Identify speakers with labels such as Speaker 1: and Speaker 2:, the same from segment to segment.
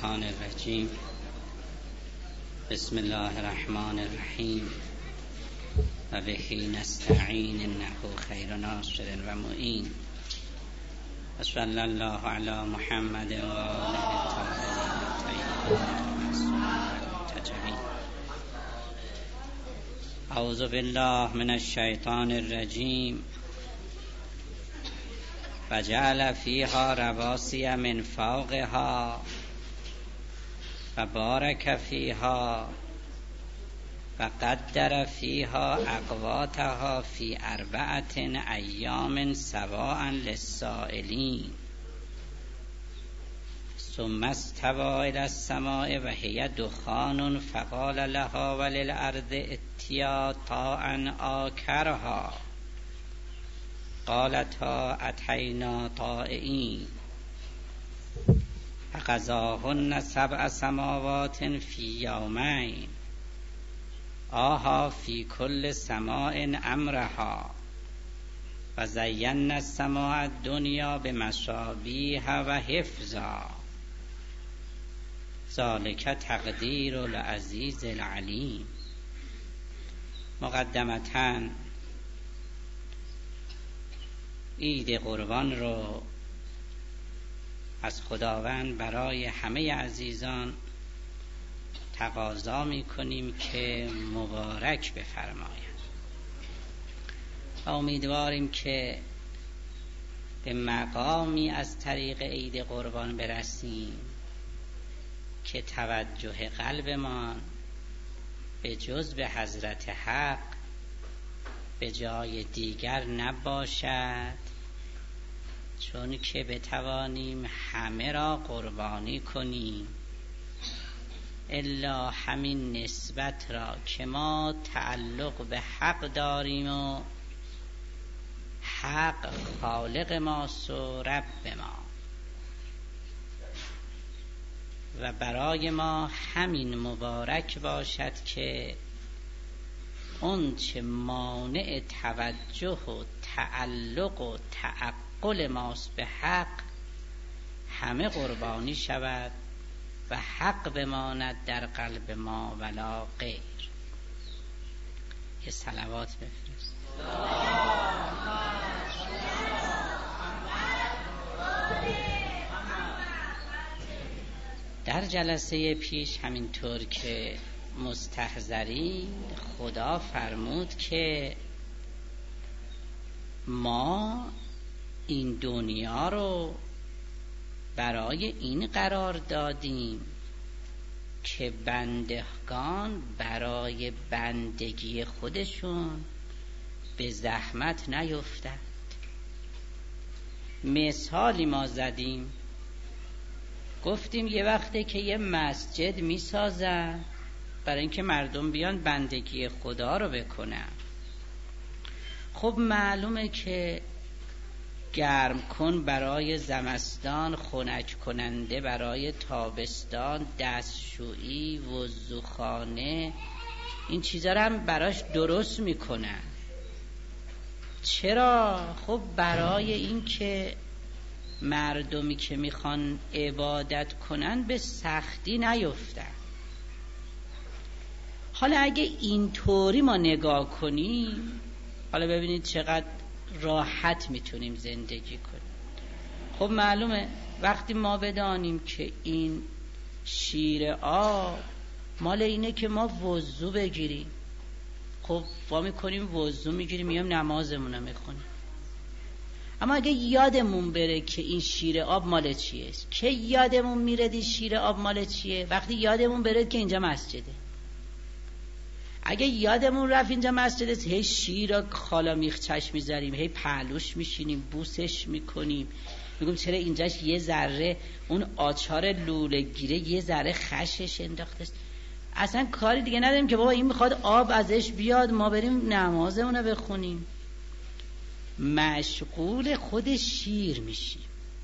Speaker 1: الشیطان الرجیم. بسم الله الرحمن الرحیم و بهی نستعین انه خیر ناصر و معین و صلی الله علی محمد و آله الطاهرین الطیبین. اعوذ بالله من الشیطان الرجیم. و جعل فیها رواسی من فوقها و بارک فیها و قدر فیها اقواتها فی 4 ایام سواء للسائلین. ثم استوى الی السماء و هی دخان فقال لها وللارض ائتیا طوعا او کرها قالتا اتینا طائعین. فقضاهن 7 سماوات فی یومین آها فی کل سماء امرها و زینا السماء الدنیا بمصابیح و حفظا. ذلک تقدیر العزیز العلیم. مقدمتاً عید قربان رو از خداوند برای همه عزیزان تقاضا می‌کنیم که مبارک بفرماید و امیدواریم که به مقامی از طریق عید قربان برسیم که توجه قلبمان به جز به حضرت حق به جای دیگر نباشد، چون که بتوانیم همه را قربانی کنیم الا همین نسبت را که ما تعلق به حق داریم و حق خالق ماست و رب ما، و برای ما همین مبارک باشد که اون چه مانع توجه و تعلق و تعقل ماست به حق همه قربانی شود و حق بماند در قلب ما ولا غیر. یه صلوات بفرست. در جلسه پیش همینطور که مستحضرین خدا فرمود که ما این دنیا رو برای این قرار دادیم که بندگان برای بندگی خودشون به زحمت نیفتند. مثالی ما زدیم، گفتیم یه وقته که یه مسجد میسازن برای اینکه مردم بیان بندگی خدا رو بکنن. خب معلومه که گرم کن برای زمستان، خنک کننده برای تابستان، دستشویی، وضوخانه، این چیزا رو هم براش درست میکنن. چرا؟ خب برای این که مردمی که میخوان عبادت کنن به سختی نیفتن. حالا اگه اینطوری ما نگاه کنیم، حالا ببینید چقدر راحت میتونیم زندگی کنیم. خب معلومه وقتی ما بدانیم که این شیر آب مال اینه که ما وضو بگیریم، خب ما میکنیم وضو میگیریم میام نمازمون رو میخونیم. اما اگه یادمون بره که این شیر آب مال چیه، که یادمون میره این شیر آب مال چیه؟ وقتی یادمون بره که اینجا مسجده. اگه یادمون رفت اینجا مسجد، هی شیر را خالا میخ چشم میذاریم، هی پهلوش میشینیم، بوسش میکنیم، میگم چرا اینجاش یه ذره اون آچار لوله گیره یه ذره خشش انداخته، اصلا کاری دیگه نداریم که بابا این میخواد آب ازش بیاد ما بریم نمازمون رو بخونیم. مشغول خود شیر میشیم.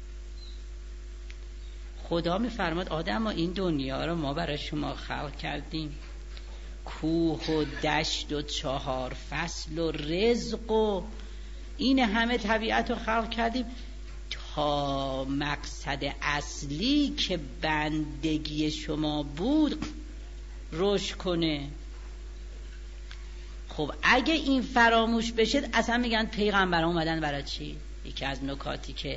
Speaker 1: خدا میفرماد آدم ها این دنیا رو ما برای شما خلق کردیم، کوه و دشت و 4 فصل و رزق و این همه طبیعت رو خلق کردیم تا مقصد اصلی که بندگی شما بود رشد کنه. خب اگه این فراموش بشه اصلا میگن پیغمبر اومدن برای چی؟ یکی از نکاتی که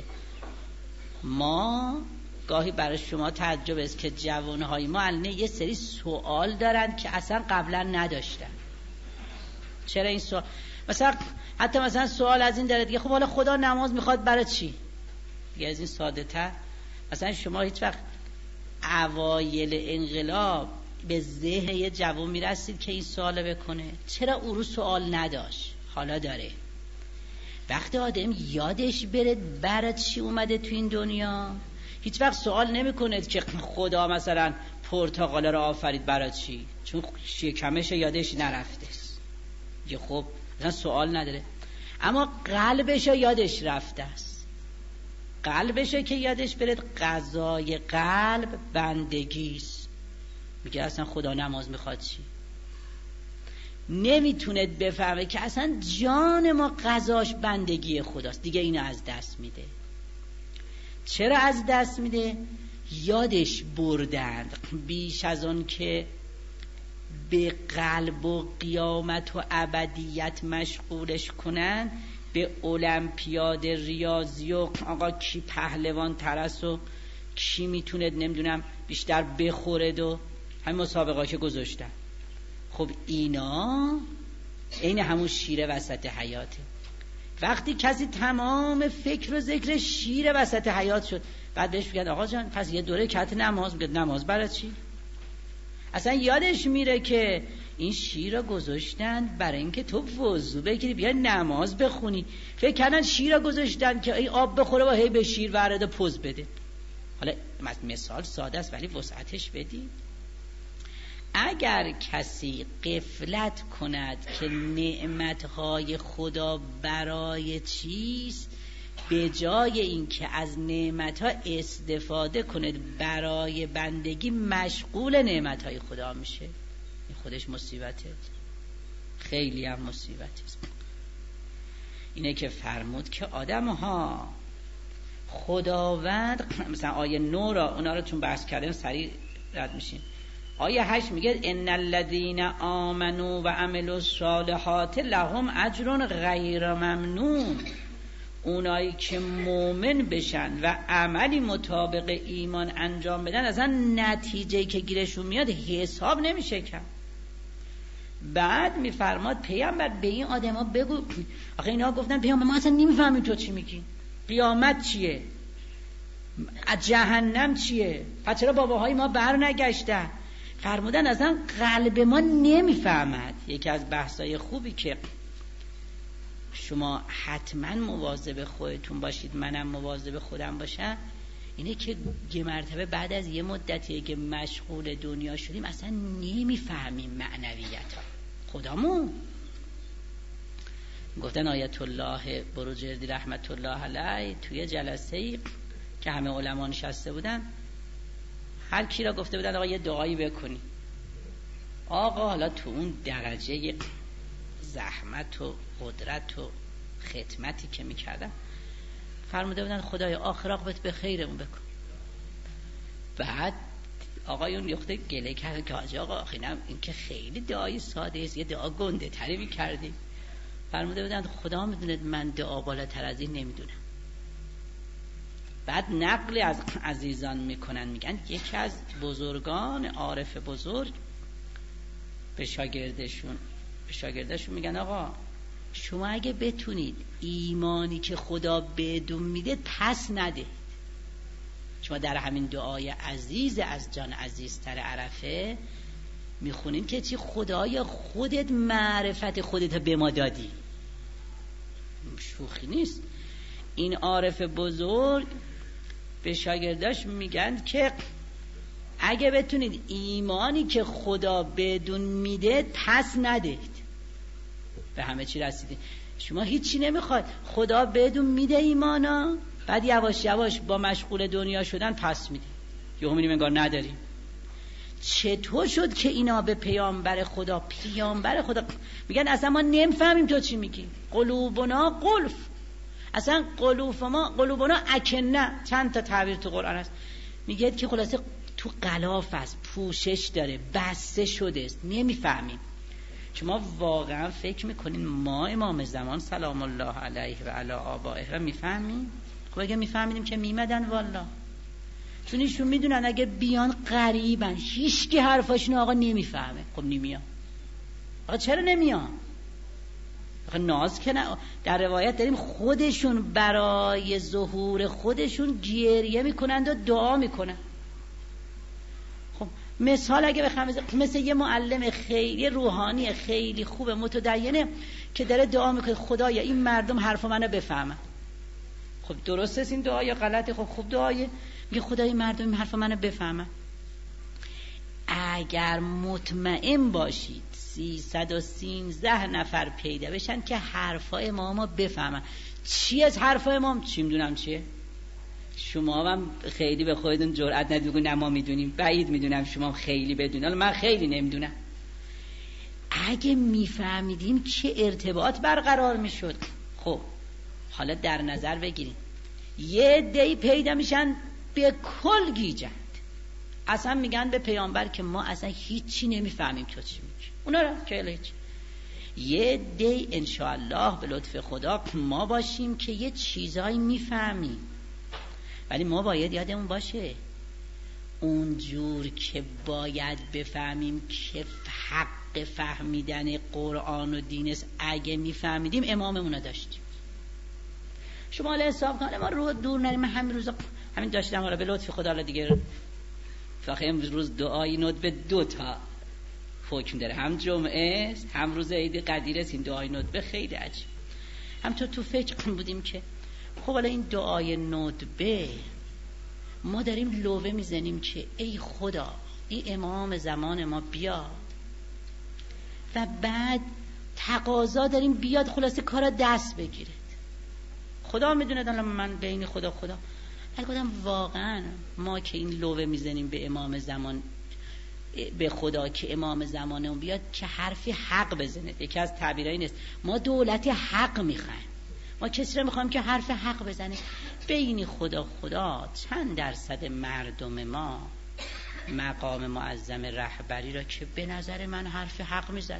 Speaker 1: ما گاهی برای شما تعجب است که جوانهای ما الان یه سری سوال دارن که اصلا قبلا نداشتن. چرا این سوال؟ مثلا حتی مثلا سوال از این داره دیگه، خب حالا خدا نماز میخواد برای چی؟ دیگه از این ساده تر. مثلا شما هیچ وقت اوایل انقلاب به ذهن یه جوان میرسید که این سوال بکنه؟ چرا او رو سوال نداشت؟ حالا داره. وقتی آدم یادش بره برای چی اومده تو این دنیا، هیچ وقت سوال نمی کند که خدا مثلا پرتقاله رو آفرید برای چی، چون شکمش یادش نرفته است. یه خب مثلا سوال نداره، اما قلبش یادش رفته است. قلبش که یادش بره، غذای قلب بندگی است. میگه اصلا خدا نماز میخواد چی؟ نمیتونه بفهمه که اصلا جان ما غذاش بندگی خداست. دیگه اینو از دست میده. چرا از دست میده؟ یادش بردند. بیش از اون که به قلب و قیامت و ابدیت مشغولش کنن، به المپیاد ریاضی و آقا کی پهلوان ترس و کی میتونه نمیدونم بیشتر بخورد و همین مسابقه که گذاشتن. خب اینا این همون شیر وسط حیاته. وقتی کسی تمام فکر و ذکر شیر وسط حیات شد، بعد بهش بگن آقا جان پس یه دوره کت نماز، میگه نماز برای چی؟ اصلا یادش میره که این شیر رو گذاشتن برای اینکه تو وضو بگیری بیا نماز بخونی. فکر کردن شیر رو گذاشتن که این آب بخوره و هی به شیر وارد و پوز بده. حالا مثال ساده است ولی وسعتش بدی. اگر کسی غفلت کند که نعمتهای خدا برای چیست، به جای اینکه از نعمتها استفاده کند برای بندگی، مشغول نعمتهای خدا میشه. این خودش مصیبته، خیلی هم مصیبته. اینه که فرمود که آدم‌ها خداوند، مثلا آیه 9 را اونا رو چون بحث کردیم سریع رد میشیم. آیه 8 میگه ان الذين آمنوا و عملوا الصالحات لهم اجر غیر ممنون. اونایی که مؤمن بشن و عملی مطابق ایمان انجام بدن، اصلا نتیجه‌ای که گیرشون میاد حساب نمیشه کرد. بعد میفرماد پیامبر به این آدما بگو، آخه اینا گفتن پیامبر ما اصلا نمیفهمیم تو چی میگی، قیامت چیه، جهنم چیه، پس چرا باباهای ما بر نگشتن؟ فرمودن اصلا قلب ما نمیفهمد. یکی از بحثای خوبی که شما حتما مواظب خودتون باشید، منم مواظب خودم باشم، اینه که یه مرتبه بعد از یه مدتی که مشغول دنیا شدیم اصلا نمیفهمیم معنویت ها خدامون. گفتن آیت الله بروجردی رحمت الله علیه توی جلسه‌ای که همه علما نشسته بودن، هر کی را گفته بودن آقا یه دعایی بکنی. آقا حالا تو اون درجه زحمت و قدرت و خدمتی که میکردن فرموده بودن خدای آخر عاقبت به خیرمون بکن. بعد آقایون یخته گله کرد که حاج آقا اینم این که خیلی دعای ساده است، یه دعا گنده تری میکردی. فرموده بودن خدا میدونه من دعا بالاتر از این نمیدونم. بعد نقلی از عزیزان میکنن، میگن یکی از بزرگان عارف بزرگ به شاگردشون میگن آقا شما اگه بتونید ایمانی که خدا بهتون میده پس نده. شما در همین دعای عزیز از جان عزیزتر عرفه میخونین که چی خدای خودت معرفت خودت به ما دادی. شوخی نیست. این عارف بزرگ به شاگرداش میگن که اگه بتونید ایمانی که خدا بدون میده پس ندهید. به همه چی رسیدید. شما هیچی نمیخواد، خدا بدون میده ایمانا، بعد یواش یواش با مشغول دنیا شدن پس میده. یهو میبینیم انگار نداریم. چطور شد که اینا به پیامبر خدا میگن اصلا ما نمیفهمیم تو چی میگی، قلوبنا قلف، اصلا قلوبنا اکنه، چند تا تعبیر تو قرآن هست میگه که خلاصه تو غلاف است، پوشش داره، بسته شده است، نمیفهمیم. شما واقعا فکر میکنین ما امام زمان سلام الله علیه و علی آبائه را میفهمیم؟ خب اگه میفهمیدیم که میمدن والا، چون ایشون میدونن اگه بیان غریبن، هیچ کی حرفاشون آقا نمیفهمه. خب نمیان. آقا چرا نمیان؟ آقا ناز که نه. در روایت داریم خودشون برای ظهور خودشون گریه میکنند و دعا میکنن. خب مثال اگه بخوام مثل یه معلم خیلی روحانی خیلی خوبه متدینه که داره دعا میکنه خدایا این مردم حرف منو بفهمن. خب درسته این دعا یا غلطه؟ خب خوب دعایه، میگه خدای مردم این حرف منو بفهمن. اگر مطمئن باشید 313 نفر پیدا بشن که حرفای امامو بفهمن، چی از حرفای امام چی میدونم چیه؟ شما هم خیلی به خودتون جرئت ندید نه ما میدونیم، بعید میدونم شما خیلی بدونید، حالا من خیلی نمیدونم. اگه میفهمیدیم چه ارتباط برقرار میشد. خب حالا در نظر بگیریم یه عده‌ای پیدا میشن به کل گیجند، اصلا میگن به پیامبر که ما اصلا هیچی نمیفهمیم تو چی میگی، اونا را که هیچ. یه عده‌ای انشاءالله به لطف خدا ما باشیم که یه چیزایی میفهمیم، ولی ما باید یادمون باشه اونجور که باید بفهمیم که حق فهمیدن قرآن و دین است. اگه میفهمیدیم اماممون رو داشتیم. شما حالا حساب کنید ما رو دور نریم. من همین روزا همین داشتم، حالا به لطف خدا دیگه فقط امروز دعای ندبه 2 تا حکم داره، هم جمعه است هم روز عید قدیر است. این دعای ندبه خیلی عجیب. همطور تو فکر بودیم که خب حالا این دعای ندبه ما داریم لوه میزنیم که ای خدا این امام زمان ما بیاد و بعد تقاضا داریم بیاد خلاصه کارا دست بگیره. خدا میدونه الان من بین خدا ولی گفتم واقعا ما که این لوه میزنیم به امام زمان، به خدا که امام زمان اون بیاد که حرفی حق بزنه. یکی از تعبیرایی نیست ما دولت حق میخوایم، ما کسی رو میخوایم که حرف حق بزنه. بین خدا چند درصد مردم ما مقام معظم رهبری را که به نظر من حرف حق میزنه،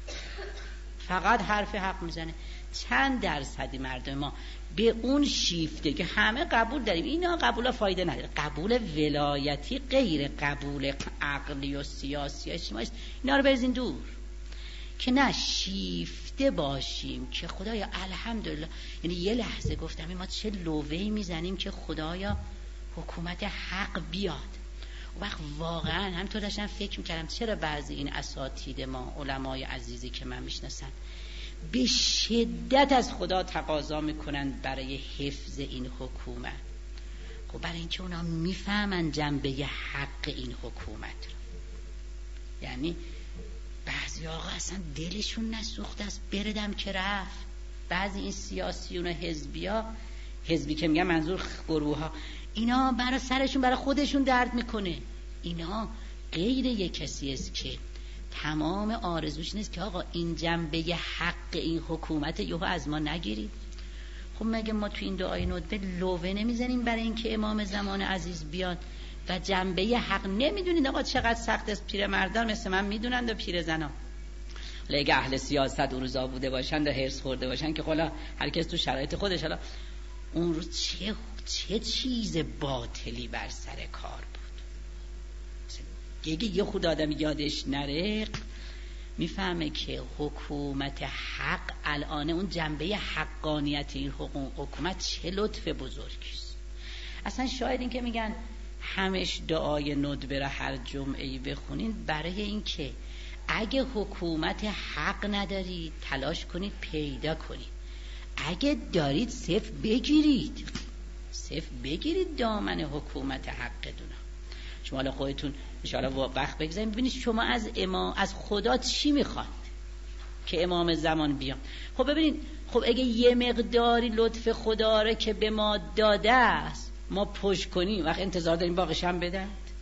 Speaker 1: فقط حرف حق میزنه. چند درصدی مردم ما به اون شیفته که همه قبول داریم، اینا قبولا فایده نداره، قبول ولایتی غیر قبول عقلی و سیاسی اجتماعی، اینا رو بریزین دور، که نه شیفته باشیم که خدایا الحمدلله. یعنی یه لحظه گفتم ما چه لوهی میزنیم که خدایا حکومت حق بیاد. و وقت واقعا همطور داشتم فکر میکردم چرا بعضی این اساتید ما علمای عزیزی که من میشناسم به شدت از خدا تقاضا میکنن برای حفظ این حکومت. خب برای اینکه اونا میفهمن جنبه حق این حکومت رو. یعنی بعضی آقا اصلا دلشون نسوخته است، بردم که رفت. بعضی این سیاسیون و حزبی که میگم منظور گروه ها، اینا برای سرشون برای خودشون درد میکنه. اینا غیر یک کسی است که تمام آرزوش نیست که آقا این جنبه حق این حکومت یهو از ما نگیرید. خب مگه ما تو این دعای ندبه لوه نمیزنیم برای اینکه امام زمان عزیز بیاد و جنبه حق؟ نمیدونید آقا چقدر سخت است. پیرمردان مثل من میدونند و پیرزنا. اگه اهل سیاست اون روزا بوده باشند و هرس خورده باشند که حالا هر کس تو شرایط خودش، حالا اون روز چه چیز باطلی بر سر کار بود. یه خود آدم یادش نره میفهمه که حکومت حق الان اون جنبه حقانیت این حکومت چه لطف بزرگیست. اصلا شاید این که میگن همش دعای ندبه را هر جمعه‌ای بخونین برای این که اگه حکومت حق ندارید تلاش کنید پیدا کنید، اگه دارید صفر بگیرید دامن حکومت حق دونه. شما حالا خودتون انشاءالله وقت بگذارید ببینید شما از خدا چی میخواد که امام زمان بیاد. خب ببینید، خب اگه یه مقداری لطف خدا رو که به ما داده است ما پشت کنیم، وقت انتظار داریم باقیش هم بدن؟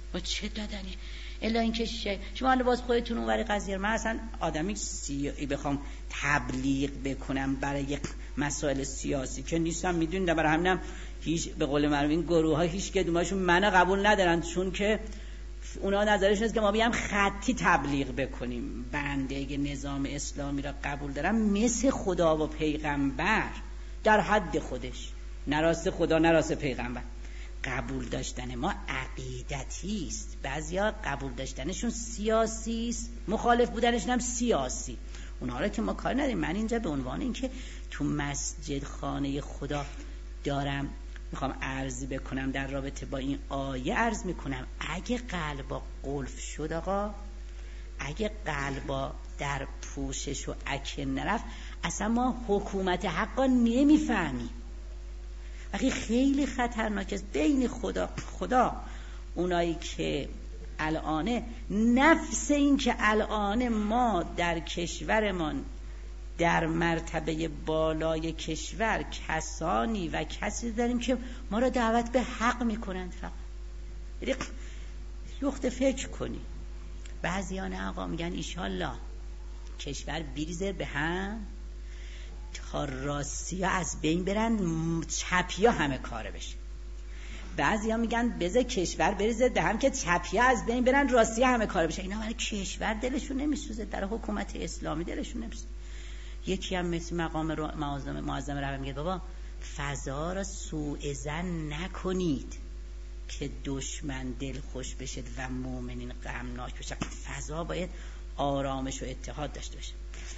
Speaker 1: با چه دادنی الا اینکه شما باز خودتون اونوری قضیه. من اصلا آدمی بخوام تبلیغ بکنم برای یک مسائل سیاسی که نیستم، میدونید، برای همینم هیچ به قول معروف این گروه ها هیچ کدومشون منو قبول ندارن، چون که اونا نظرشون است که ما بیام خطی تبلیغ بکنیم. بنده اگه نظام اسلامی را قبول دارم مثل خدا و پیغمبر در حد خودش، نه راست خدا نه راست پیغمبر. قبول داشتن ما عقیدتی است، بعضیا قبول داشتنشون سیاسی است، مخالف بودنشون هم سیاسی. اونها را که ما کار نداریم. من اینجا به عنوان اینکه تو مسجد خانه خدا دارم میخوام عرضی بکنم در رابطه با این آیه عرض میکنم. اگه قلبا قلف شد آقا، اگه قلبا در پوشش و اکه نرفت، اصلا ما حکومت حقا نمیفهمیم. وقتی خیلی خطرناک است بین خدا اونایی که الان نفس این که الان ما در کشورمان در مرتبه بالای کشور کسانی و کسی داریم که ما را دعوت به حق میکنند. فقط یخت فکر کنی. بعضیان آقا میگن ایشالله کشور بریزه به هم تا راستی ها از بین برن، چپی ها همه کاره بشه. بعضی ها میگن بذار کشور بریزه به هم که چپی ها از بین برن، راستی ها همه کاره بشه. اینا برای کشور دلشون نمیسوزه، در حکومت اسلامی دلشون نمیسوزه. یکی هم مثل مقام معظم رهبر میگه بابا فضا را سوء ظن نکنید که دشمن دل خوش بشه و مؤمنین غمناک بشه. فضا باید آرامش و اتحاد داشته باشه.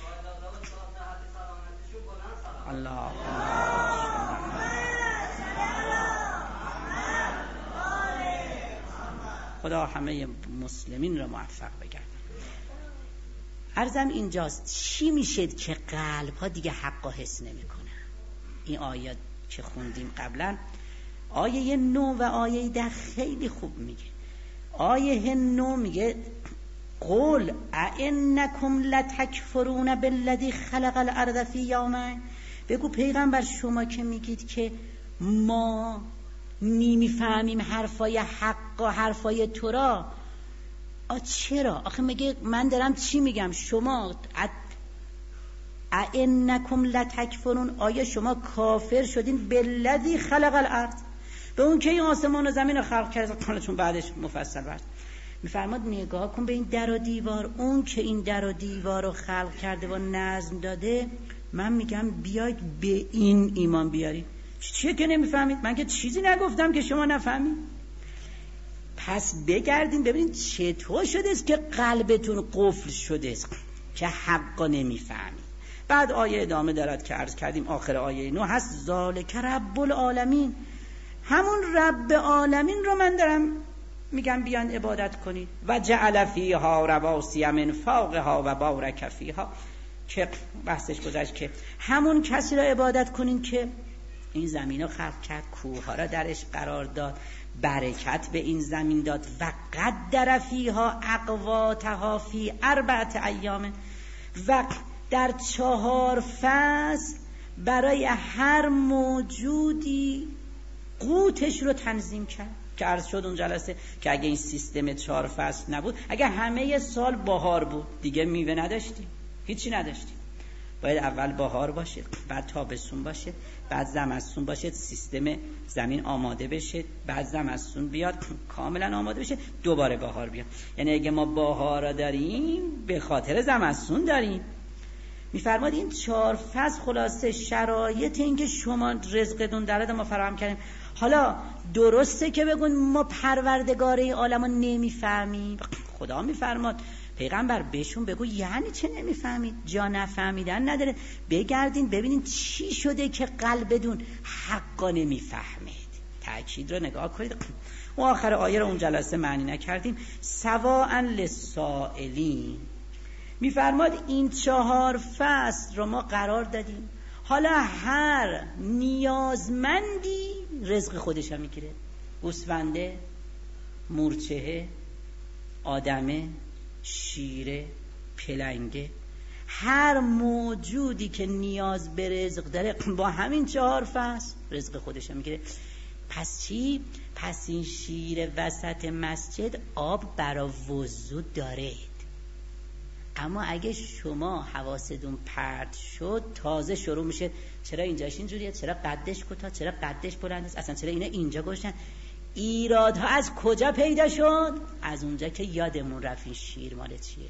Speaker 1: الله خدا همه مسلمین را موفق بگردن. عرضم اینجاست چی میشه که قلب ها دیگه حق و حس نمی کنن. این آیات که خوندیم قبلا، آیه 9 و آیه 10 خیلی خوب میگه. آیه 9 میگه قل ائنکم لتکفرون بالذی خلق الارض فی یومین. بگو پیغمبر شما که میگید که ما نمیفهمیم حرفای حق و حرفای تو را، چرا؟ آخه میگه من دارم چی میگم؟ شما ائنکم لتکفرون، آیا شما کافر شدین بالذی خلق الارض، به اون که این آسمان و زمین رو خلق کرده؟ چون بعدش مفصل برد میفرماد نگاه کن به این در و دیوار، اون که این در و دیوار رو خلق کرده و نظم داده. من میگم بیاید به این ایمان بیارید. چیه که نمیفهمید؟ من که چیزی نگفتم که شما نفهمید. پس بگردین ببینید چطور شده است که قلبتون قفل شده است که حقا نمیفهمید. بعد آیه ادامه دارد که عرض کردیم آخر آیه 9 هست ذالک رب العالمین، همون رب عالمین رو من دارم میگم بیان عبادت کنید. و جعل فیها رواسی من فوقها و بارک فیها، که بحثش گذشت که همون کسی را عبادت کنین که این زمین رو خلق کرد، کوه ها را درش قرار داد، برکت به این زمین داد. و قدر فیها اقواتها فی 4 ایام، و در 4 فصل برای هر موجودی قوتش رو تنظیم کرد. که عرض شد اون جلسه که اگه این سیستم 4 فصل نبود، اگه همه سال بهار بود دیگه میوه نداشتیم، هیچی نداشتیم. باید اول بهار باشه، بعد تابستون باشه، بعد زمستون باشه، سیستم زمین آماده بشه، بعد زمستون بیاد کاملا آماده بشه، دوباره بهار بیاد. یعنی اگه ما بهار را داریم به خاطر زمستون داریم. میفرماد این 4 فصل خلاصه شرایط این که شما رزقتون در ما فراهم کردیم. حالا درسته که بگون ما پروردگار این عالمو نمیفهمیم، خدا میفرماد پیغمبر بهشون بگو یعنی چه نمیفهمید؟ جا نفهمیدن نداره. بگردین ببینین چی شده که قلبتون حقا نمیفهمید. تأکید رو نگاه کنید. و آخر آیه رو اون جلسه معنی نکردیم. سواء للسائلین، میفرماد این 4 فصل رو ما قرار دادیم، حالا هر نیازمندی رزق خودش هم میگیره. گوسفنده، مورچه، آدمه، شیره، پلنگه، هر موجودی که نیاز به رزق داره با همین 4 فصل رزق خودش هم میگیره. پس چی؟ پس این شیر وسط مسجد آب برای وضو داره، اما اگه شما حواستون پرت شد تازه شروع میشه چرا اینجاش اینجوریه، چرا قدش کوتاه، چرا قدش بلند است، اصلا چرا اینا اینجا گوشتن. ایرادها از کجا پیدا شد؟ از اونجا که یادمون رفت این شیر مال چیه.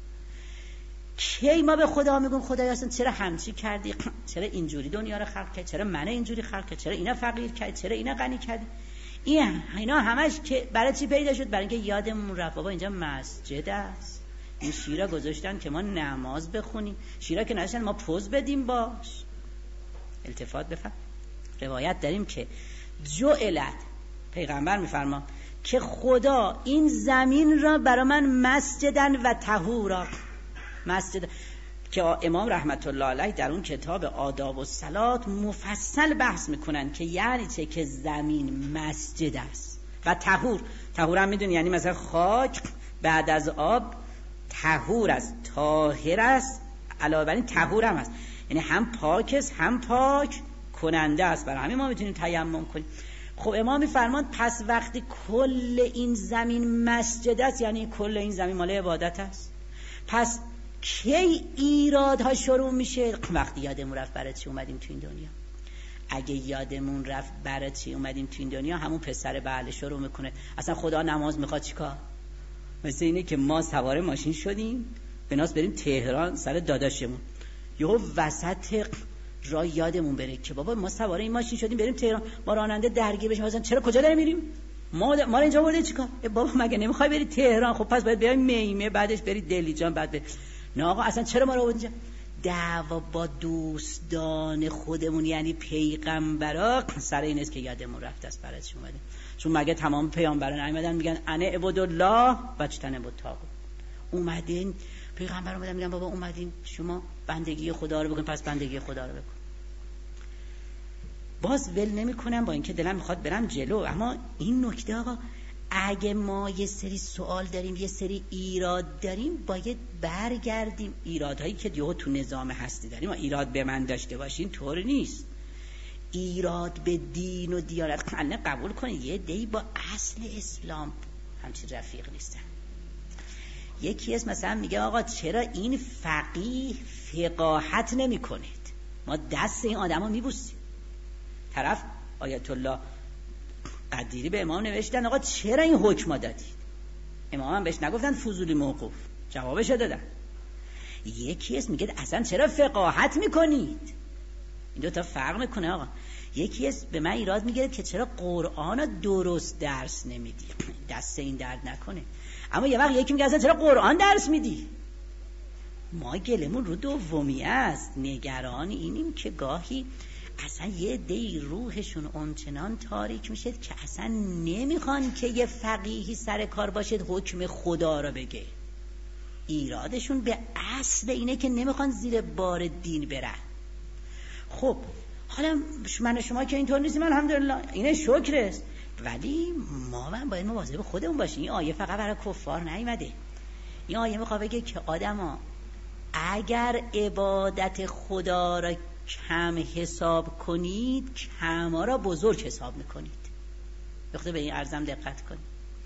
Speaker 1: کی ما به خدا میگیم خدایا اصلا چرا همچی کردی، چرا اینجوری دنیا رو خلق کردی، چرا من اینجوری خلق کردی، چرا اینا فقیر کردی، چرا اینا غنی کردی. اینا همش که برای چی پیدا شد؟ برای اینکه یادمون رفت بابا اینجا مسجد است، این شیرا گذاشتن که ما نماز بخونیم، شیرا که نذاشتن ما پوز بدیم باش. التفات بفهم. روایت داریم که جعلت، پیغمبر میفرما که خدا این زمین را برای من مسجدن و طهورا، مسجد که امام رحمت الله علیه در اون کتاب آداب الصلات مفصل بحث میکنن که یعنی چه که زمین مسجد است و طهور. طهور هم میدونی یعنی مثلا خاک بعد از آب طهور است، طاهر است، علاوه بر این طهور هم است، یعنی هم پاک است هم پاک کننده است. برای همین ما میتونیم تیمم کنیم. خب امام میفرمان پس وقتی کل این زمین مسجد است یعنی کل این زمین مال عبادت است. پس کی ایرادها شروع میشه؟ وقتی یادمون رفت برای چی اومدیم تو این دنیا. اگه یادمون رفت برای چی اومدیم تو این دنیا، همون پسر بله شروع میکنه اصلا خدا نماز میخواد چیکار؟ مثل اینه که ما سوار ماشین شدیم بناس بریم تهران سر داداشمون، یهو وسط راه یادمون بره که بابا ما سوار این ماشین شدیم بریم تهران، ما راننده درگیر بشیم مثلا چرا کجا داریم میریم؟ ما اینجا برده چیکار؟ بابا مگه نمیخوای بری تهران؟ خب پس باید بیای میمه، بعدش بری دلیجان، بعد بری. نه آقا اصلا چرا ما رو اینجا؟ دعوا با دوستان خودمون یعنی پیغمبرا سر این است که یادمون رفت است برای چی اومده. چون مگه تمام پیامبران اومدن میگن انا عبدالله و اجتنبوا الطاغوت. اومدین پیغمبر اومدن میگن بابا اومدین شما بندگی خدا رو بکن، پس بندگی خدا رو بکن. باز ول نمیکنم با اینکه دلم میخواد برم جلو، اما این نکته آقا اگه ما یه سری سوال داریم، یه سری ایراد داریم، باید برگردیم. ایرادهایی که دیگه تو نظام هستی داریم، ما ایراد به من داشته باشین طور نیست. ایراد به دین و دیانت خلنه قبول کنید. یه دی با اصل اسلام همچین رفیق نیستن. یکی از مثلا میگه آقا چرا این فقیه فقاهت نمی کنید؟ ما دست این آدم ها میبوسیم. طرف آیت الله قدیری به امام نوشتن آقا چرا این حکم دادید؟ امام هم بهش نگفتن فضولی موقوف، جوابش دادن. یکی است میگه اصلا چرا فقاهت میکنید؟ این دو تا فرق میکنه آقا. یکی است به من ایراد میگیره که چرا قرآن رو درست درس نمیدی؟ دست این درد نکنه. اما یه وقت یکی میگه اصلا چرا قرآن درس میدی؟ ما گلمون رو دومی است. نگران اینیم که گاهی اصلا یه دی روحشون اونچنان تاریک میشه که اصلا نمیخوان که یه فقیهی سر کار باشد حکم خدا رو بگه. ایرادشون به اصل اینه که نمیخوان زیر بار دین برن. خب حالا من و شما که اینطور نیستیم الحمدلله، اینه شکر است، ولی ما باید مواظب خودمون باشیم. این آیه فقط برای کفار نیومده. این آیه میخواد بگه که آدما اگر عبادت خدا را کم حساب کنید، کما را بزرگ حساب میکنید. بخاطر به این ارزم دقت کنید.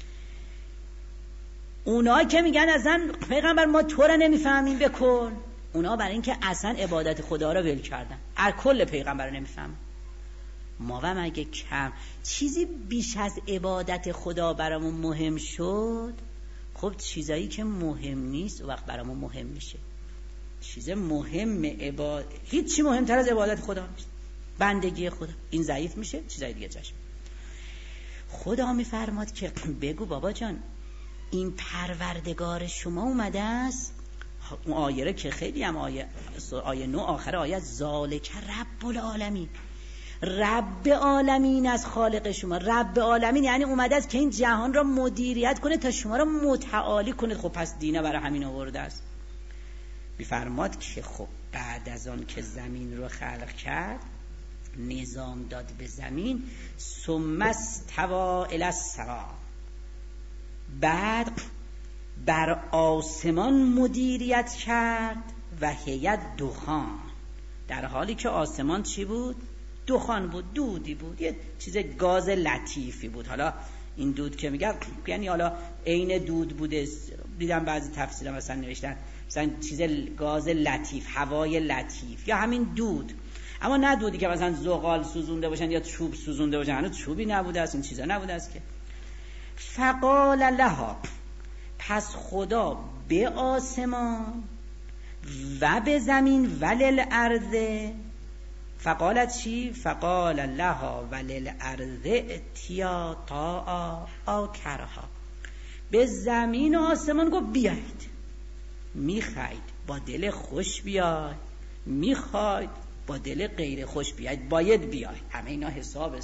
Speaker 1: اونا که میگن اصلا پیغمبر ما تو را نمیفهمیم بکن، اونا برای اینکه اصلا عبادت خدا را ول کردن، کل پیغمبر را نمیفهمن. ما و مگه کم چیزی بیش از عبادت خدا برامون مهم شد؟ خب چیزایی که مهم نیست و وقت برامون مهم میشه. چیز مهم هیچ چی مهمتر از عبادت خدا نیست. بندگی خدا این ضعیف میشه، چیزای دیگه چشم. خدا میفرماد که بگو بابا جان این پروردگار شما اومده است. اون آیه که خیلی هم آیه 9 آخر آیه ذالک رب العالمین، رب عالمین از خالق شما. رب عالمین یعنی اومده است که این جهان را مدیریت کنه تا شما را متعالی کنه. خب پس دینه برای همین آورده است. میفرماد که خب بعد از آن که زمین رو خلق کرد، نظام داد به زمین، ثم استوی الی السما، بعد بر آسمان مدیریت کرد و هیئت دخان، در حالی که آسمان چی بود؟ دخان بود، دودی بود، یه چیز گاز لطیفی بود. حالا این دود که میگن یعنی حالا عین دود بوده، دیدم بعضی تفسیرها مثلا نوشتن مثلا چیز گاز لطیف، هوای لطیف یا همین دود، اما نه دودی که مثلا زغال سوزونده باشن یا چوب سوزونده باشن، هنوز چوبی نبوده است، این چیزا نبوده است که. فقال لها، پس خدا به آسمان و به زمین وللارض، فقالت چی؟ فقال لها وللارض اتیا طاعا او کرها، به زمین و آسمان گفت بیایید، میخواید با دل خوش بیاید، میخواید با دل غیر خوش بیاید، باید بیاید، همه اینا حساب.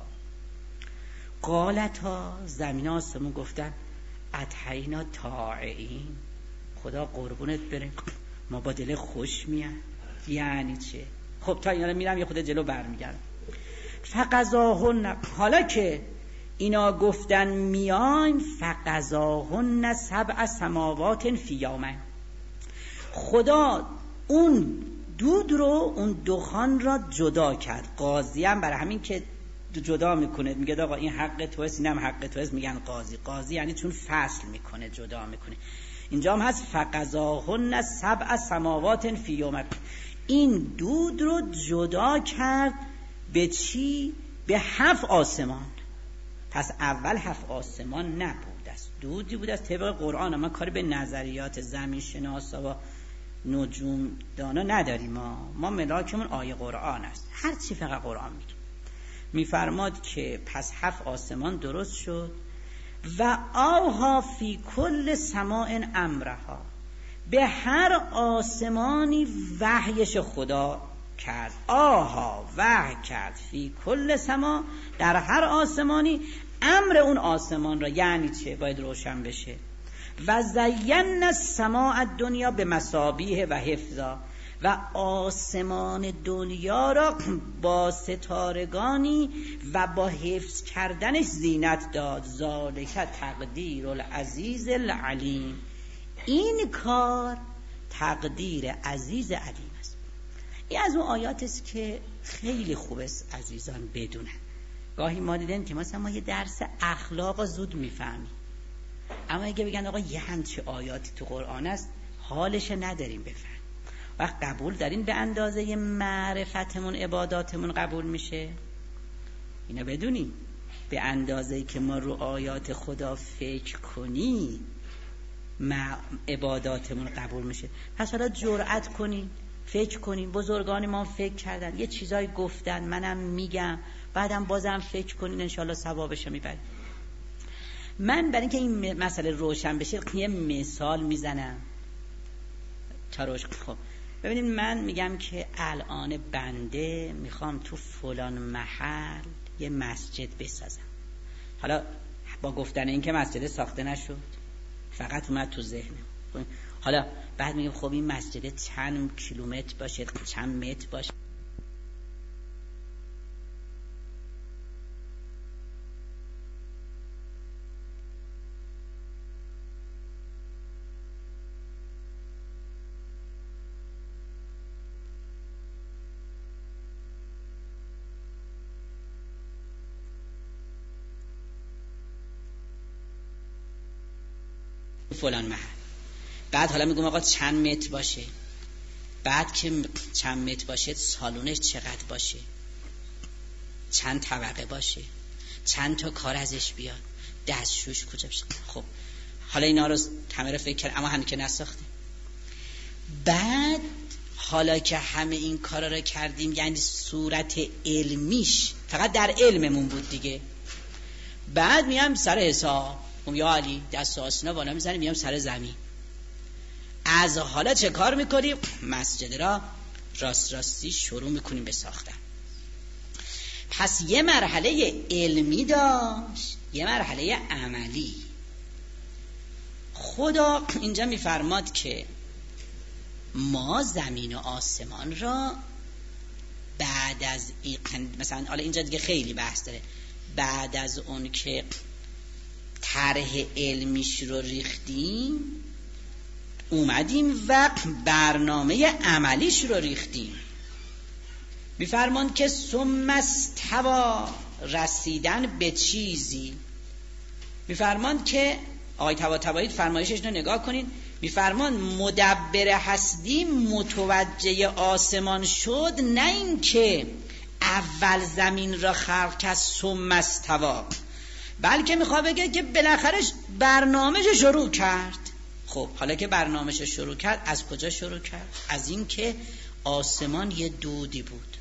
Speaker 1: قالتا، زمین و آسمان گفتن اتینا طاعین، خدا قربونت بره ما با دل خوش میایم. یعنی چه؟ خب تا اینا رو میرم یه خود جلو برمیگردم. فقضاهن، حالا که اینا گفتن میایم، فقضاهن 7 سماوات فی یومین، خدا اون دود رو، اون دخان را جدا کرد. قاضی هم برای همین که جدا میکنه میگه آقا این حق تو است، اینم حق تو است، میگن قاضی. قاضی یعنی چون فصل میکنه، جدا میکنه. اینجا هم هست فقضاهن 7 سماوات فی یومین، این دود رو جدا کرد به چی؟ به 7 آسمان. پس اول 7 آسمان نبود است، دودی بود از طبق قرآن. ما کاری به نظریات زمین شناسا و نجوم دانا نداریم، ما ملاکمون آیه قرآن است، هر چی فقط قرآن میگه. میفرماد که پس 7 آسمان درست شد و آها فی کل سماء امرها، به هر آسمانی وحیش خدا کرد. آها وحی کرد فی کل سما، در هر آسمانی امر اون آسمان را. یعنی چه؟ باید روشن بشه. و زینا السماء الدنیا به مصابیح و حفظا، و آسمان دنیا را با ستارگانی و با حفظ کردنش زینت داد. ذالک تقدیر العزیز العلیم، این کار تقدیر عزیز علیم است. این از اون آیات است که خیلی خوب است عزیزان بدونن. گاهی ما دیدن که مثلا ما یه درس اخلاق زود میفهمیم، اما اگه بگن آقا یه همچه آیاتی تو قرآن است، حالش نداریم بفهم. و قبول دارین به اندازه معرفتمون عباداتمون قبول میشه؟ اینا بدونیم به اندازه‌ای که ما رو آیات خدا فکر کنیم عباداتمون قبول میشه. پس حالا جرأت کنین، فکر کنین. بزرگان ما فکر کردن، یه چیزایی گفتن، منم میگم، بعدم بازم فکر کنین، انشالله ثوابشو میبرین. من برای اینکه این مسئله روشن بشه یه مثال میزنم تا روشن. خب ببینید، من میگم که الان بنده میخوام تو فلان محل یه مسجد بسازم. حالا با گفتن این که مسجد ساخته نشد، فقط اومد تو ذهنم. حالا بعد میگم خب این مسجد چند کیلومتر باشه، چند متر باشه. فلان محل. بعد حالا میگم آقا چند متر باشه، بعد که چند متر باشه سالونش چقدر باشه، چند طبقه باشه، چند تا کار ازش بیاد، دستشویش کجا بشه. خب حالا اینا رو همه رو فکر کردم، اما هنوز که نساختیم. بعد حالا که همه این کارا رو کردیم، یعنی صورت علمیش فقط در علممون بود دیگه. بعد میام سر حساب، یا علی دست آسنا بالا میزنیم، میام سر زمین. از حالا چه کار میکنیم؟ مسجد را راستی شروع میکنیم به ساختن. پس یه مرحله علمی داشت، یه مرحله عملی. خدا اینجا میفرماد که ما زمین و آسمان را بعد از مثلا حالا اینجا دیگه خیلی بحث داره، بعد از اون که طرح علمیش رو ریختیم، اومدیم و برنامه عملیش رو ریختیم. میفرمان که ثم استوی، رسیدن به چیزی. میفرمان که آقای طباطبایی فرمایشش رو نگاه کنین، میفرمان مدبر هستی متوجه آسمان شد، نه این که اول زمین را خلق کرد ثم استوی، بلکه میخواد بگه که بالاخره برنامه‌اش شروع کرد. خب حالا که برنامه‌اش شروع کرد، از کجا شروع کرد؟ از این که آسمان یه دودی بود،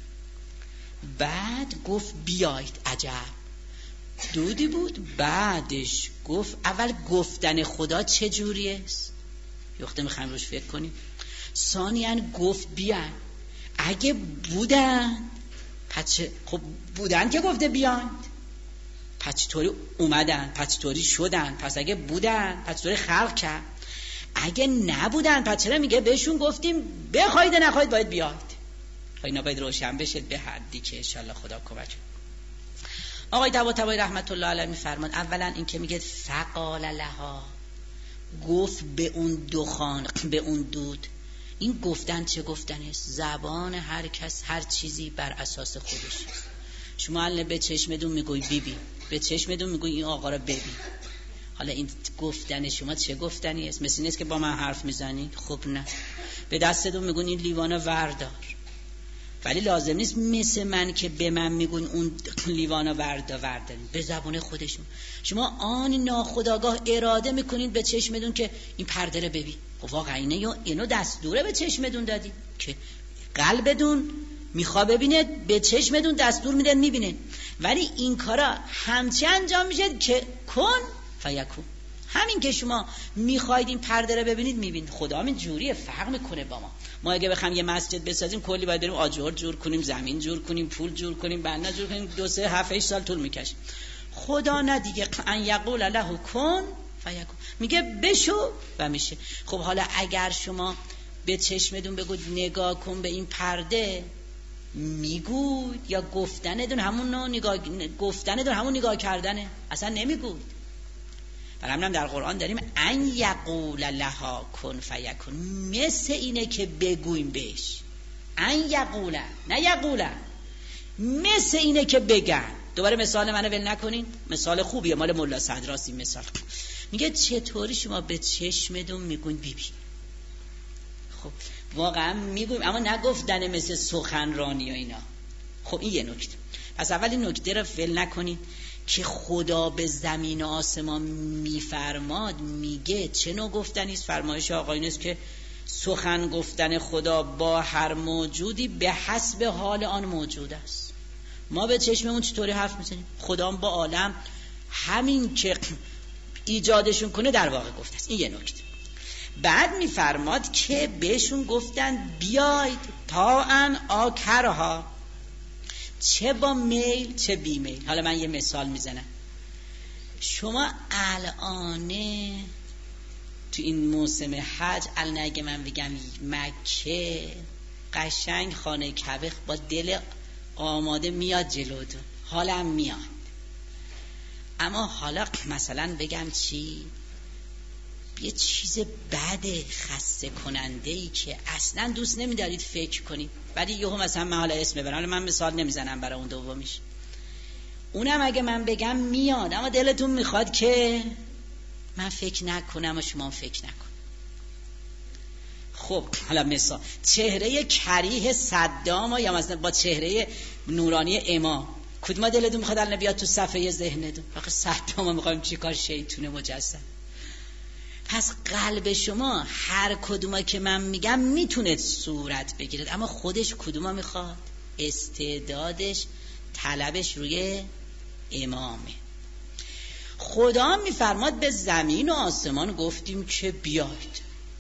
Speaker 1: بعد گفت بیایید. عجب، دودی بود، بعدش گفت. اول گفتن خدا چه جوریه است؟ یخته میخوایم روش فکر کنیم. ثانیاً گفت بیان. اگه بودن پس خب بودن که گفته بیان، پس چطوری اومدن؟ پس چطوری شدن؟ پس اگه بودن پس چطوری خلق کرد؟ اگه نبودن پس چرا میگه بهشون گفتیم بخواید نخواید باید بیاید؟ اینا باید روشن بشه به حدی که انشالله خدا کمک. آقای طباطبایی رحمت الله علیه میفرمان اولا این که میگه فقال لها، گفت به اون دخان، به اون دود. این گفتن چه گفتنی است؟ زبان هر کس هر چیزی بر اساس خودش. شما الان به چشمتون میگوی بیبی، به چشمتون میگوی این آقا رو ببین. حالا این گفتن شما چه گفتنی است؟ مثل نیست که با من حرف میزنی. خب نه، به دستتون میگون این لیوانو وردار، ولی لازم نیست مثل من که به من میگون اون لیوانو وردارین. به زبان خودشون شما آن ناخودآگاه اراده میکنین به چشمتون که این پرده رو ببین. خب واقعا اینو دستوره به چشمتون دادی که قلبتون میخواد ببینه، به چشمتون دستور میدن میبینه، ولی این کارا همچی انجام میشه که کن فیکون. همین که شما میخواید این پرده رو ببینید میبینید. خدا همین جوریه، فرق میکنه با ما اگه بخوام یه مسجد بسازیم کلی باید بریم آجر جور کنیم، زمین جور کنیم، پول جور کنیم، بنا جور کنیم، 2 3 7 8 سال طول میکشه. خدا نه دیگه، ان یقول له کن فیکون، میگه بشو و میشه. خب حالا اگر شما به چشمتون بگید نگاه کن به این پرده، میگوید یا گفتنتون همون نگاه کردنه، اصلا نمیگوید. برای در قرآن داریم ان یقول لها کن فیکون، مثل اینه که بگویم بهش. ان یقول، نه یقول، مثل اینه که بگن. دوباره مثال منو ول نکنین، مثال خوبیه مال مولا صدراست این مثال. میگه چطوری شما به چشمتون میگوین بیبی. خب واقعا میگویم، اما نگفتن مثل سخنرانی و اینا. خب این یه نکته. پس اول این نکته رو ول نکنین که خدا به زمین و آسمان میفرماد، میگه چه نوع گفتنی است؟ فرمایش آقایون است که سخن گفتن خدا با هر موجودی به حسب حال آن موجود است. ما به چشممون چطوری حرف میزنیم؟ خدا با عالم همین که ایجادشون کنه در واقع گفته است. این یه نکته. بعد میفرماد که بهشون گفتن بیاید طاعن آکرها، چه با میل چه بی میل. حالا من یه مثال میزنم. شما الان تو این موسم حج، الان اگه من بگم مکه قشنگ خانه کعبه با دل آماده میاد جلوتون، حالم میاد. اما حالا مثلا بگم چی؟ یه چیز بد خسته کننده ای که اصلا دوست نمیدارید فکر کنید، ولی یهو مثلا من حالا اسم ببرم، من مثال نمیزنم برای اون دومیش، اونم اگه من بگم میاد، اما دلتون میخواد که من فکر نکنم و شما فکر نکن. خب حالا مثال چهره کریه صدام یا مثلا با چهره نورانی امام، کدوم دلتون میخواد الان بیاد تو صفحه ذهنتون؟ واقعا صدام میخوایم چیکار؟ شیطون مجسم. پس قلب شما هر کدوما که من میگم میتونه صورت بگیرد، اما خودش کدوما میخواد؟ استعدادش طلبش روی امامه. خدا میفرماد به زمین و آسمان گفتیم که بیاید،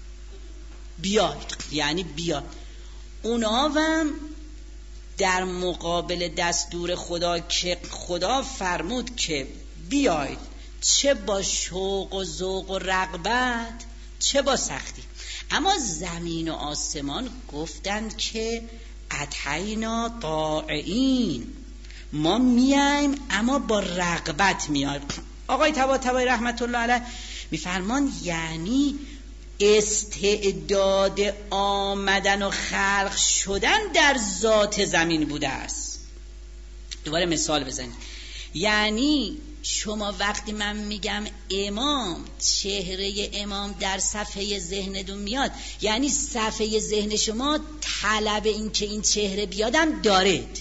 Speaker 1: یعنی بیاد. اونا هم در مقابل دستور خدا که خدا فرمود که بیاید، چه با شوق و ذوق و رغبت چه با سختی، اما زمین و آسمان گفتند که اتینا طاعین، ما میایم اما با رغبت میایم. آقای طباطبایی رحمت الله علیه میفرمان یعنی استعداد آمدن و خلق شدن در ذات زمین بوده است. دوباره مثال بزنید. یعنی شما وقتی من میگم امام، چهره امام در صفحه ذهنتون میاد، یعنی صفحه ذهن شما طلب این که این چهره بیادم دارید.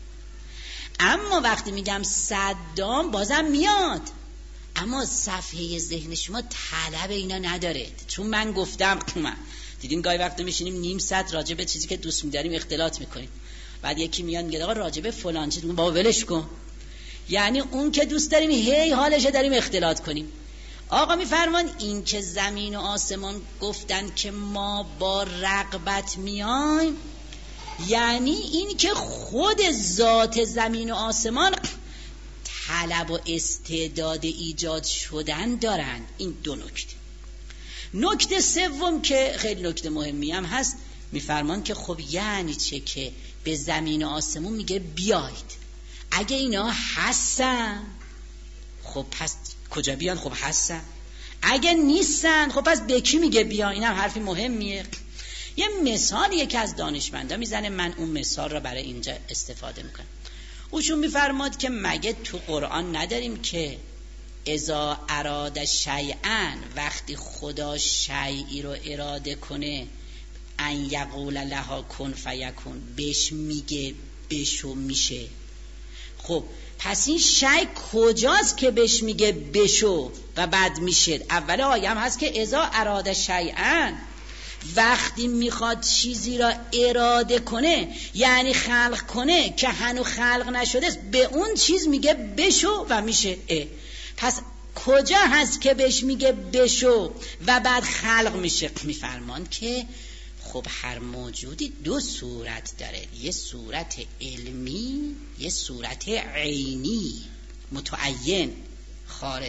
Speaker 1: اما وقتی میگم صدام بازم میاد، اما صفحه ذهن شما طلب اینا ندارید. چون من گفتم دیدیم گاهی وقتا میشینیم نیم ساعت راجع به چیزی که دوست می‌داریم اختلاط میکنیم، بعد یکی میاد میگه آقا راجع به فلان چیز بابا ولش کن. یعنی اون که دوست داریم هی حالش داریم اختلاط کنیم. آقا میفرمان این که زمین و آسمان گفتن که ما با رغبت میایم، یعنی این که خود ذات زمین و آسمان طلب و استعداد ایجاد شدن دارن. این دو نکته. نکته سوم که خیلی نکته مهمی هم هست، میفرمان که خب یعنی چه که به زمین و آسمون میگه بیاید. اگه اینا هستن خب پس کجا بیان؟ خب هستن. اگه نیستن خب پس به کی میگه بیا؟ این هم حرفی مهمیه. یه مثالی که از دانشمندا میزنه، من اون مثال را برای اینجا استفاده میکنم. اوشون میفرماد که مگه تو قرآن نداریم که اذا اراد شیئا، وقتی خدا شیئی رو اراده کنه، ان یقول لها کن فیکون، بهش میگه بشو میشه. خب پس این شیء کجاست که بهش میگه بشو و بعد میشه؟ اول آیه هم هست که اذا اراد شیئا، وقتی میخواد چیزی را اراده کنه یعنی خلق کنه که هنوز خلق نشده است، به اون چیز میگه بشو و میشه. پس کجا هست که بهش میگه بشو و بعد خلق میشه؟ میفرمان که خب هر موجودی دو صورت داره، یه صورت علمی، یه صورت عینی متعین خارج.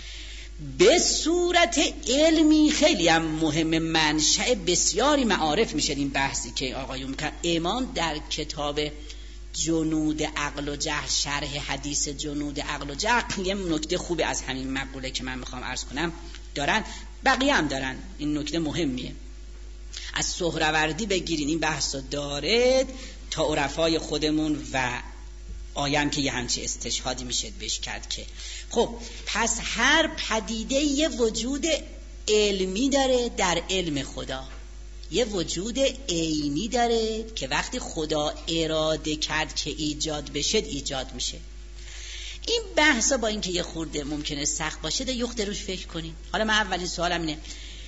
Speaker 1: به صورت علمی خیلی هم مهم، منشأ بسیاری معارف میشه این بحثی که آقایون میکنن. امام در کتاب جنود عقل و جهل، شرح حدیث جنود عقل و جهل، یه نکته خوبه از همین مقوله که من میخوام عرض کنم دارن، بقیه هم دارن. این نکته مهمیه. از سهروردی بگیرین این بحث رو دارد تا عرفای خودمون و آیم که یه همچه استشهادی میشه بهش کرد که خب پس هر پدیده یه وجود علمی داره در علم خدا، یه وجود عینی داره که وقتی خدا اراده کرد که ایجاد بشه ایجاد میشه. این بحثا با اینکه یه خورده ممکنه سخت باشه ده یخت روش فکر کنین. حالا من اولین سوالم اینه،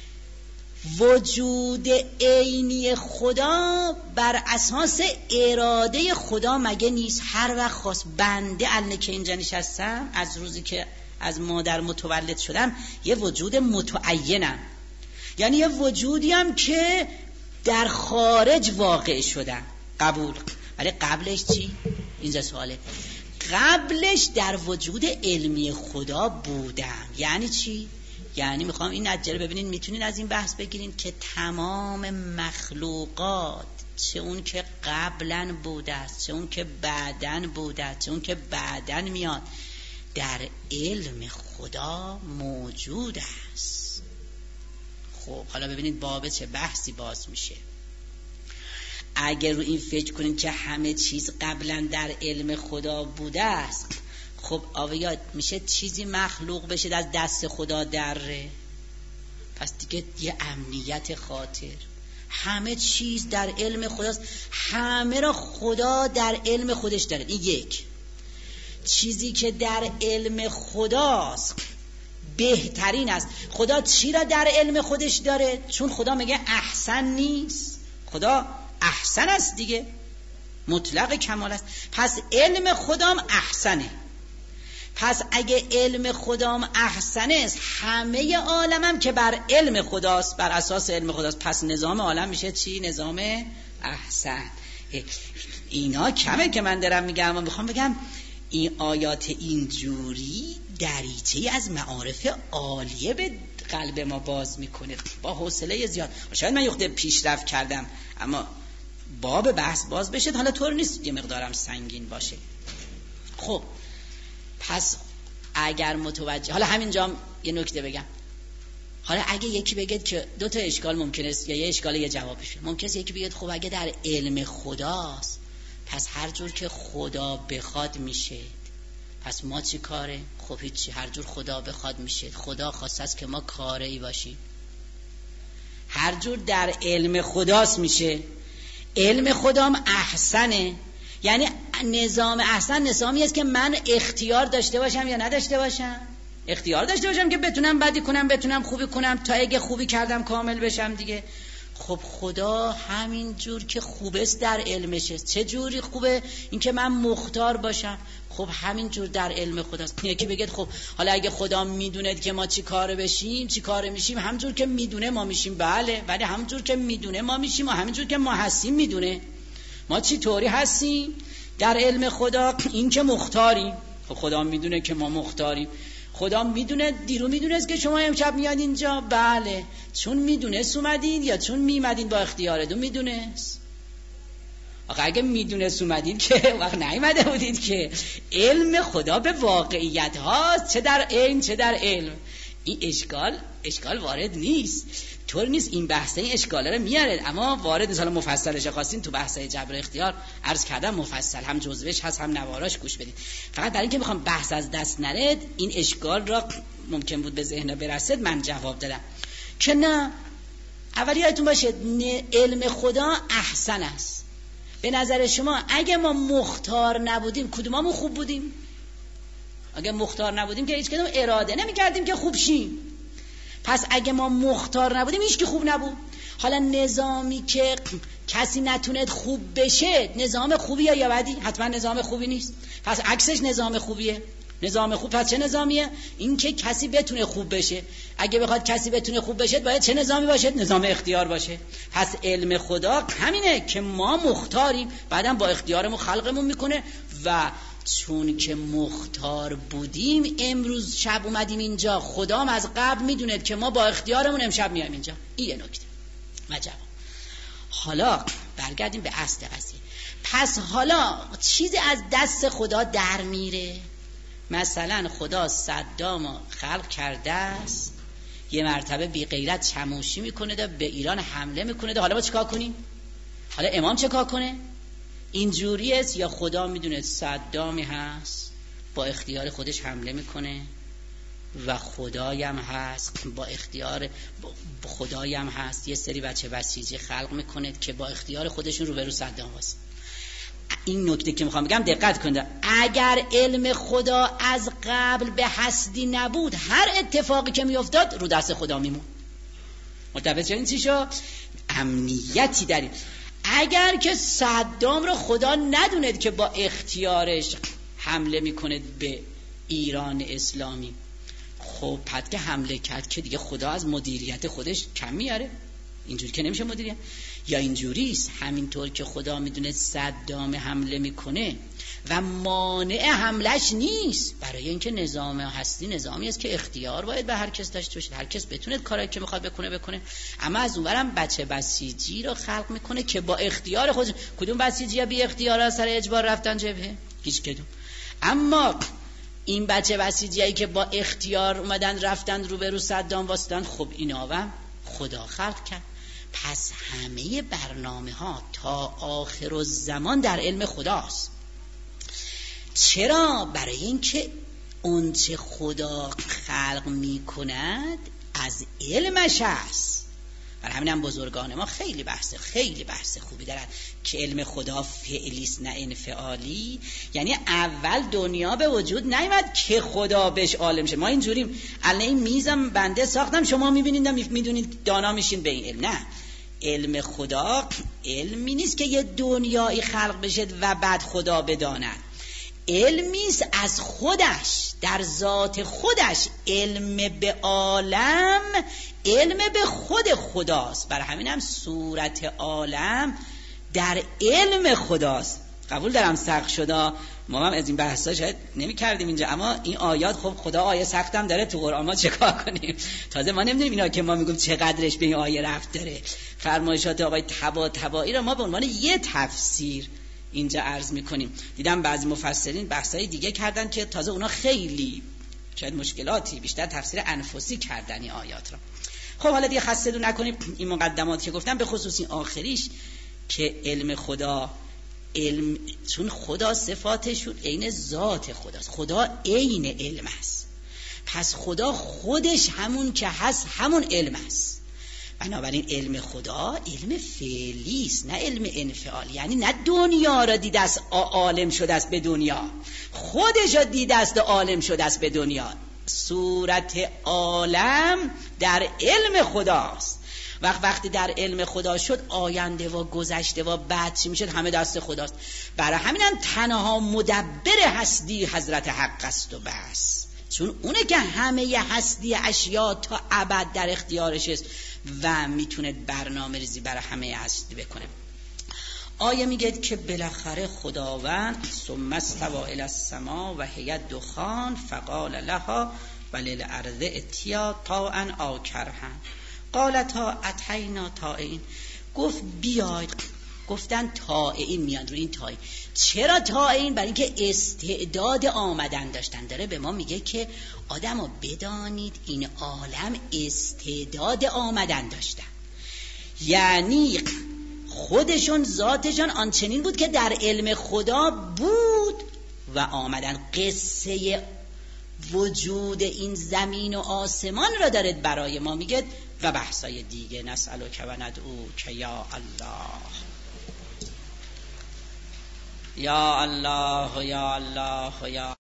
Speaker 1: وجود عینی خدا بر اساس اراده خدا مگه نیست؟ هر وقت خواست بنده الان که اینجا نشستم، از روزی که از مادر متولد شدم، یه وجود متعینم، یعنی یه وجودی هم که در خارج واقع شدم. قبول. ولی قبلش چی؟ اینجا سواله. قبلش در وجود علمی خدا بودم. یعنی چی؟ یعنی میخوام این نتیجه رو ببینین، میتونین از این بحث بگیرین که تمام مخلوقات، چه اون که قبلا بوده است، چه اون که بعدن بوده است، چه اون که بعدن میاد، در علم خدا موجود است. خب حالا ببینید باب چه بحثی باز میشه. اگر رو این فکر کنین که همه چیز قبلا در علم خدا بوده است، خب آویاد میشه چیزی مخلوق بشه از دست خدا دره؟ پس دیگه یه امنیت خاطر، همه چیز در علم خداست، همه را خدا در علم خودش داره. این یک چیزی که در علم خداست بهترین است. خدا چی را در علم خودش داره؟ چون خدا میگه احسن نیست، خدا احسن است دیگه، مطلق کمال است. پس علم خدام احسنه. پس اگه علم خدام احسنه است، همه عالمم که بر علم خداست، بر اساس علم خداست، پس نظام عالم میشه چی؟ نظام احسن. اینا کمه که من دارم میگم، اما میخوام بگم این آیات اینجوری دریچه از معارف عالیه به قلب ما باز میکنه با حوصله زیاد. شاید من یه خورده پیشرفت کردم اما باب بحث باز بشه، حالا طور نیست یه مقدارم سنگین باشه. خب پس اگر متوجه، حالا همینجا یه نکته بگم،
Speaker 2: حالا اگه یکی بگید که دو تا اشکال ممکنه است، یا یه اشکال یه جوابشه. ممکنه است یکی بگید خب اگه در علم خداست پس هر جور که خدا بخواد میشه، پس ما چی کاره؟ خب هیچی، هر جور خدا بخواد میشه. خدا خواسته است که ما کاری باشیم. هر جور در علم خداست میشه. علم خدام احسنه، یعنی نظام احسن نظامی است که من اختیار داشته باشم یا نداشته باشم. اختیار داشته باشم که بتونم بدی کنم، بتونم خوبی کنم، تا اگه خوبی کردم کامل بشم دیگه. خب خدا همین جور که خوبه است در علمشه. چه جوری خوبه؟ این که من مختار باشم. خب همین جور در علم خداست. یکی بگید خب حالا اگه خدا میدونه که ما چی کاره بشیم، چی کاره میشیم، همجور که میدونه ما میشیم. بله، ولی همجور که میدونه ما میشیم و همین جور که ما هستیم میدونه. ما چی طوری هستیم در علم خدا؟ این که مختاریم. خب خدا میدونه که ما مختاریم. خدا میدونه، دیرو میدونست که شما امشب میاد اینجا. بله، چون میدونست اومدین یا چون میمدین با اختیارتون؟ میدونست. آخه اگه میدونست اومدین که وقت نیومده بودید که. علم خدا به واقعیت هاست، چه در عین چه در علم. این اشکال وارد نیست، طور نیست. این بحثه این اشکاله رو میاره، اما وارد نیست. حالا مفصلش خواستین تو بحثه جبر اختیار عرض کردم، مفصل هم جزوش هست هم نواراش گوش بدید. فقط برای اینکه بخوام بحث از دست نره، این اشکال را ممکن بود به ذهن برسد من جواب دادم که نه. اولی یادتون باشه علم خدا احسن است. به نظر شما اگه ما مختار نبودیم کدومامون خوب بودیم؟ اگه مختار نبودیم که هیچ کدوم اراده نمی کردیم که خوب شیم. پس اگه ما مختار نبودیم هیچ کی خوب نبود. حالا نظامی که کسی نتونه خوب بشه نظام خوبیه یا بدی؟ حتما نظام خوبی نیست. پس عکسش نظام خوبیه. نظام خوب پس چه نظامیه؟ این که کسی بتونه خوب بشه. اگه بخواد کسی بتونه خوب بشه باید چه نظامی باشه؟ نظام اختیار باشه. پس علم خدا همینه که ما مختاریم، بعدم با اختیارمون خلقمون میکنه. و چون که مختار بودیم امروز شب اومدیم اینجا، خدام از قبل میدونه که ما با اختیارمون امشب میایم اینجا. این یه نکته و جواب. حالا برگردیم به اصل قضیه. پس حالا چیزی از دست خدا در میره. مثلا خدا صدامو خلق کرده است، یه مرتبه بی غیرت چموشی میکنه ده، به ایران حمله میکنه ده. حالا ما چیکار کنیم؟ حالا امام چیکار کنه؟ اینجوری است یا خدا میدونه صدامی هست با اختیار خودش حمله میکنه و خدایم هست با اختیار خدایم هست یه سری بچه بسیجی خلق میکنه که با اختیار خودشون رو به رو صدام واسه. این نکته که میخوام بگم دقت کنید. اگر علم خدا از قبل به هستی نبود، هر اتفاقی که میافتاد رو دست خدا میمون. متوجه شدین چی شو؟ امنیتی داریم. اگر که صدام رو خدا ندوند که با اختیارش حمله میکنه به ایران اسلامی، خب پد که حمله کرد که دیگه خدا از مدیریت خودش کم میاره. اینجوری که نمیشه مدیریت. یا اینجوریست همینطور که خدا میدونه صدام حمله میکنه و مانع حملش نیست، برای اینکه نظام هستی نظامی است که اختیار باید به هر کس داشته باشه، هر کس بتونه کاری که میخواد بکنه. اما از اونورم بچه بسیجی رو خلق میکنه که با اختیار خودش. کدوم بسیجی ها بی اختیار سر اجبار رفتن جبهه؟ هیچ کدوم. اما این بچه بسیجی که با اختیار اومدن رفتن رو به رو صدام واسطن، خب اینا هم خدا خلق کرد. پس همه برنامه ها تا آخر الزمان در علم خداست. چرا؟ برای اینکه اون چه خدا خلق می کند از علمش است. برای همین بزرگان ما خیلی بحث خوبی دارن که علم خدا فعلی است نه انفعالی. یعنی اول دنیا به وجود نیامد که خدا بهش عالم شه. ما اینجوریم الان این میزم بنده ساختم شما میبینید میدونید دانا میشین به این علم. نه، علم خدا علمی نیست که یه دنیایی خلق بشه و بعد خدا بداند. علمیست از خودش، در ذات خودش. علم به عالم علم به خود خداست. برای همین هم صورت عالم در علم خداست. قبول دارم سخت شده، ما هم از این بحثا شاید نمی کردیم اینجا، اما این آیات خب خدا آیه سختم داره تو قرآن، ما چکار کنیم؟ تازه ما نمیدونیم اینا که ما میگم چقدرش به این آیه رفت داره. فرمایشات آقای طباطبایی را ما به عنوان یه تفسیر اینجا عرض میکنیم. دیدم بعضی مفسرین بحثای دیگه کردن که تازه اونا خیلی شاید مشکلاتی بیشتر تفسیر انفسی کردن این آیات را. خب حالا دیگه خسته نکنیم این مقدماتی که گفتم، به خصوص این آخریش که علم خدا، علم چون خدا صفاتشون عین ذات خداست، خدا عین علم است، پس خدا خودش همون که هست همون علم است. بنابراین علم خدا علم فعلی است، نه علم انفعال. یعنی نه دنیا را دیده است عالم شده است به دنیا، خودش را دیده است عالم شده است به دنیا. صورت عالم در علم خداست. وقتی در علم خدا شد، آینده و گذشته و بعد چی میشد همه دست خداست. برای همینم تنها مدبر هستی حضرت حق است و بس، چون اونه که همه هستی اشیا تا ابد در اختیارش است و میتونه برنامه ریزی برای همه هستی بکنه. آیه میگه که بالاخره خداوند ثم استوى الی السماء و هی دخان فقال لها وللارض اتیا طاعا او کرها قالتا اتینا طائعین. گفت بیاید، گفتن طائعین، میاد رو این طائعین. چرا طائعین؟ برای اینکه استعداد آمدن داشتن. داره به ما میگه که آدمو بدانید این عالم استعداد آمدن داشتن، یعنی خودشون ذاتشون آنچنین بود که در علم خدا بود و آمدن. قصه وجود این زمین و آسمان را دارد برای ما میگه و بحثای دیگه. نسألک و ندعو که یا الله یا الله یا الله یا